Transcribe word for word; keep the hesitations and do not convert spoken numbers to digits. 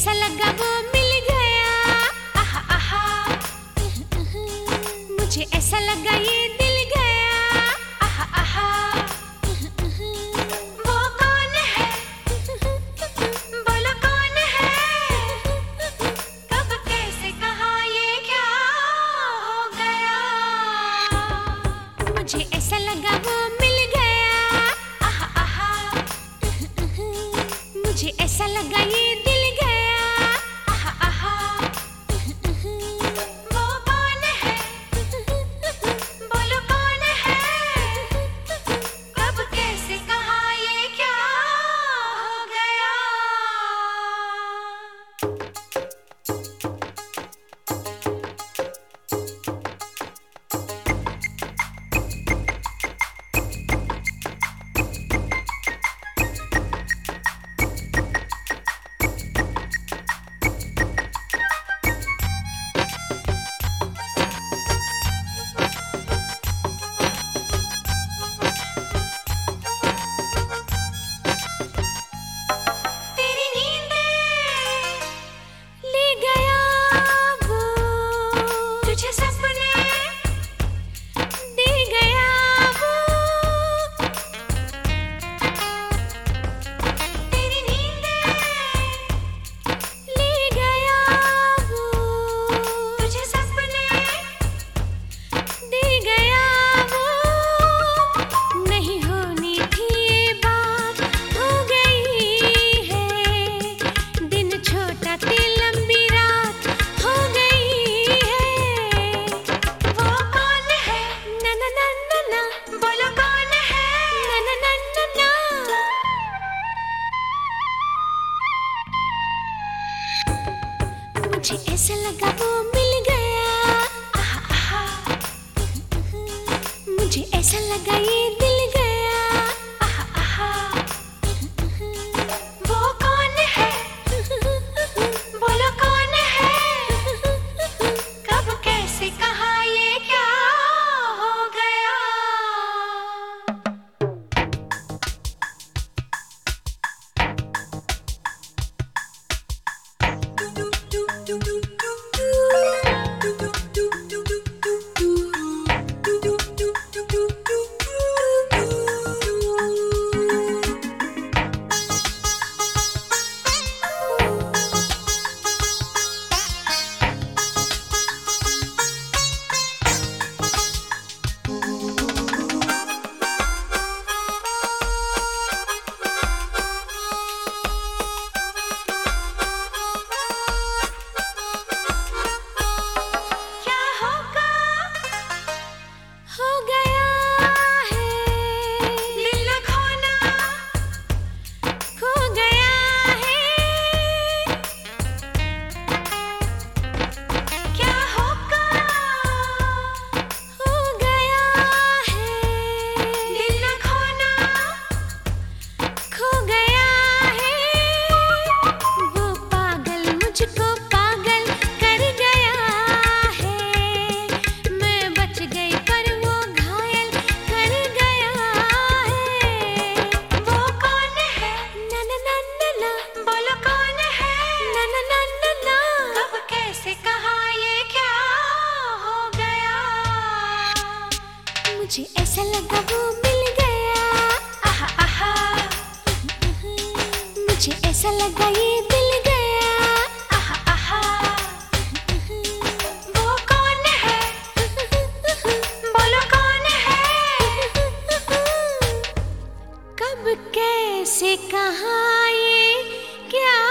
ऐसा लगा वो मिल गया, आहा आहा। मुझे ऐसा लगा ये दिल गया, आहा आहा। वो कौन है, बोलो कौन है, कब कैसे कहा ये क्या हो गया। मुझे ऐसा लगा वो मिल गया, आहा आहा। मुझे ऐसा लगा ये दिल गया, आहा आहा। वो कौन है, बोलो कौन है, कब कैसे कहा ये क्या हो गया। तेरी नींदें ले गया वो, तुझे सपने दे गया वो। तेरी नींदें ले गया वो, तुझे सपने दे गया वो। नहीं होनी थी ये बात, हो गई है। दिन छोटा थी लंबी रात हो गई है। वो कौन है, ना ना ना ना ना, बोलो कौन है, ना ना ना ना ना। मुझे ऐसा लगा वो मिल गया, आहा आहा। मुझे ऐसा लगा ये दिल गया, आहा आहा। वो कौन है, बोलो कौन है, कब कैसे कहा ये क्या हो गया। क्या होगा, हो गया है। दिल न खोना, खो गया है। क्या होगा, हो गया है। दिल न खोना, खो गया है। वो पागल मुझको पागल कर गया है। मैं बच गई पर वो घायल कर गया है। वो कौन है, ना ना ना ना ना, बोलो कौन है, ना ना ना ना ना, कब कैसे कहा ये क्या हो गया। मुझे ऐसा लगा वो मिल गया, आहा आहा। मुझे ऐसा लगा ये दिल गया, आहा आहा। वो कौन है, बोलो कौन है, कब कैसे कहा ये क्या